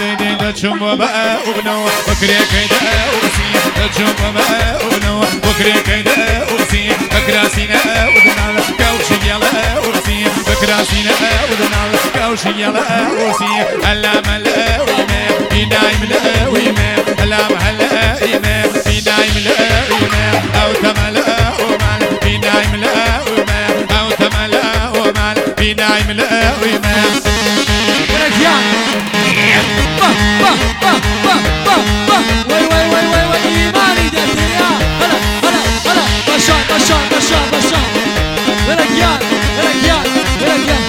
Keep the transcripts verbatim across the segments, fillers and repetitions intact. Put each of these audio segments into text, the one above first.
دي دي دا چوم با اونو بکری کیدا اوسی دا چوم با اونو بکری کیدا اوسی بکراسینا ودنال كوش يلا اوسی بکراسینا ودنال كوش يلا اوسی هلا ملا ويما في نايم لا ويما هلا هلا ويما في نايم لا ويما او تملا ومال في نايم لا ويما او تملا ومال في نايم لا ويما وي وي وي وي وي إيماني داتنيا هلا هلا هلا بشان بشان بشان بشان ولكيان ولكيان ولكيان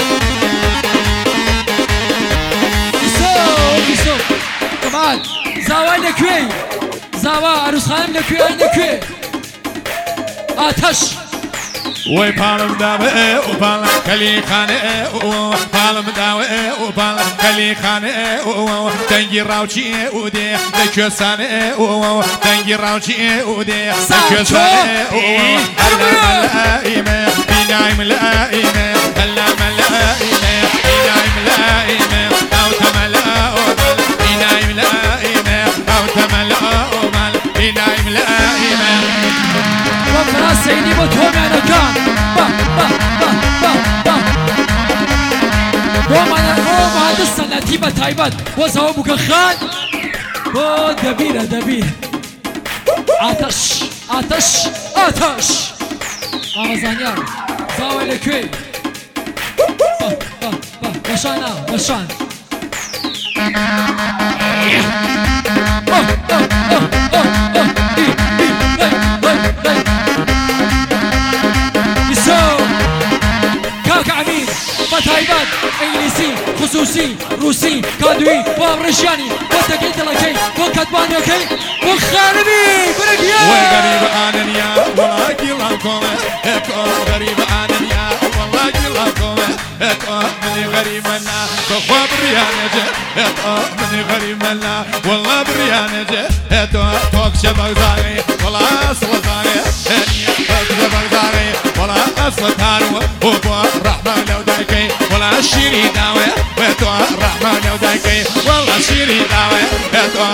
يسوق يسوق كمال زاوي لكوي زاوا عروس خانم لكوي أين لكوي آتش وي بالم داوي وبال كلي خانه بالم داوي وبال كلي خانه تنجي راوشي ودي دكسانه تنجي راوشي ودي دكسانه الملائمه بنايم لائمه هلا ملائمه بنايم لائمه او تملا بنايم لائمه او تملا بنايم لائمه وفراس سيدي بطهم يعني كان با با با با با بو مهندس سنتی با تایبت بو زوابو خان بو دبیره دبیر آتش آتش آتش آغازانیار زاوی لکوی با با با بشان آه بشان آه آه آه آه آه ای ای ای ای يسو كاك عميد فتايبات انجليزي خصوصي روسي كادوي وامريكاني وتكيت لكي وكتباني اوكي وخاربي برقيا وغريب اننيا والله كلامكم اكو غريب اننيا والله كلامكم اكو من غريب منا تخوا بريانه اكو من غريب منا والله بريانه اكو توك شبك زاري والله اصل زاري توك شبك زاري والله اصل تارو وبو رحمه لو دايكي والله شيري داوي وتو رحمه لو دايكي والله شيري داوي وتو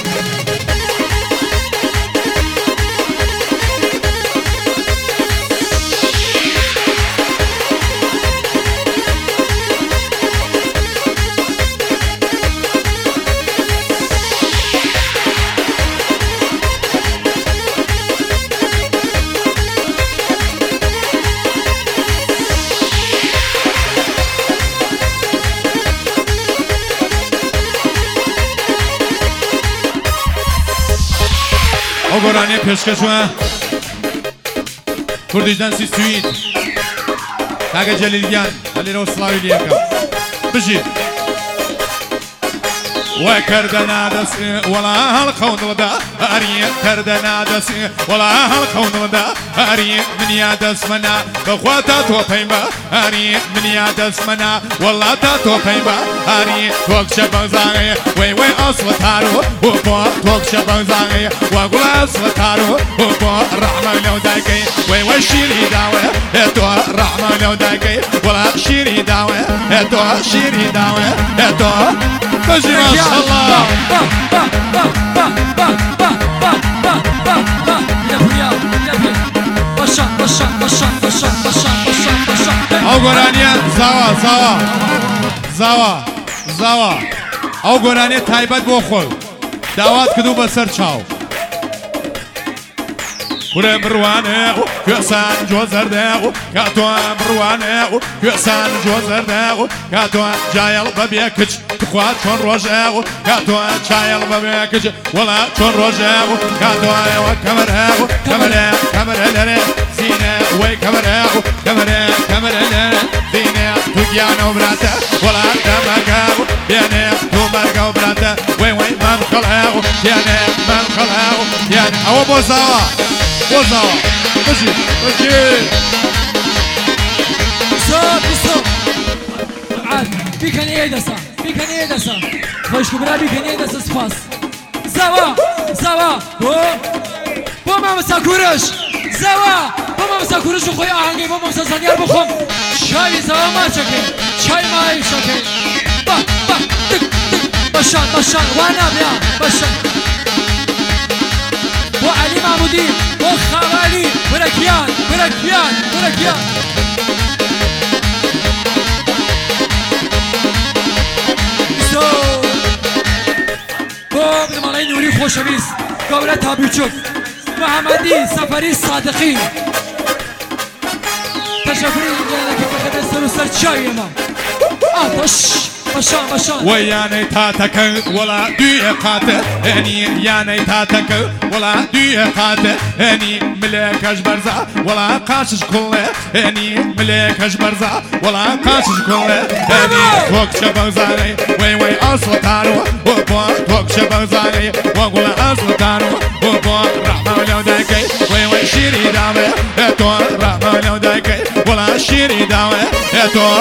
Ogorane peşkeşme Kurdistan Sistüit Taga Celilgan Ali Roslavi Liyaka Bıcı وكردنا دس ولا هالخون ودا أري كردنا دس ولا هالخون ودا أري من يا دس منا بخواتا توقيما أري من يا دس منا والله تا توقيما أري توك شبزاغي وي وي أصل تارو وبو توك شبزاغي وأقول أصل تارو وبو رحمة لو دايكي وي وي شيري داوي إتو رحمة لو دايكي ولا شيري داوي إتو شيري داوي إتو بجي ما شاء الله اوگرانیه زاوا زاوا زاوا زاوا اوگرانیه تایبت بخور دعوت کدو بسر چاو ولا مروانه كأسان جوزر داغو كاتو مروانه كأسان جوزر داغو كاتو جايل ببيكج تخوات شون روجاغو كاتو جايل ببيكج ولا شون روجاغو كاتو وكاميراغو كاميرا كاميرا لري زينة وي كاميراغو كاميرا كاميرا لري زينة تجيانو براتا ولا تماغاغو يعني تماغاو براتا وي وي من خلاغو يعني من خلاغو يعني او بوزاوا بوزاوا بجي بجي صوت صوت عاد بيكن يدسا بيكن يدسا خوش كبرى بيكن يدسا سپاس زوا زوا بو بو ما مساكورش زوا بو ما مساكورش خوي آهنگی بو ما مسازانيار بخوم شاي زوا ما چکه شاي ما ای شکه با با تک تک باشان باشان وانا بیا باشان بو علی محمودی بو خوالی برکیان برکیان برکیان بو بدمالای نوری خوشویست گوره تابیچوک محمدی سفری صادقی تشکری اینجا که بخده سر و سر چایی ما آتش باشان باشان وياني تاتك ولا دقيقات اني ياني تاتك ولا دقيقات اني ملك اجبرزا ولا قاشش كله اني ملك اجبرزا ولا قاشش كله اني توك شبزاني وي وي اصل تارو وبو توك شبزاني وقول اصل تارو وبو رحمه لو داكي وي وي شيري داوي تو رحمه لو داكي ولا شيري داوي تو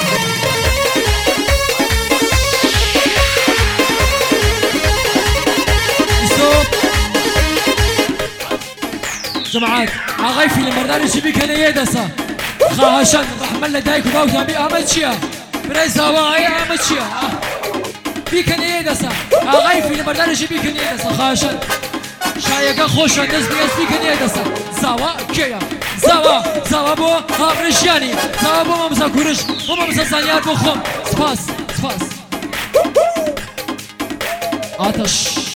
جماعات آقای فیلم برداری چی بیکنه یه دستا خواهشان رحمت لدایک و باوتان بی آمد چیه برای زوای آمد چیه بیکنه یه دستا آقای فیلم برداری چی بیکنه یه دستا خواهشان شایگه خوشان دست بیست بیکنه یه دستا زوا کیا زوا زوا بو هامرشیانی زوا بو مامسا کورش بو مامسا زنیار بو خون سپاس سپاس آتش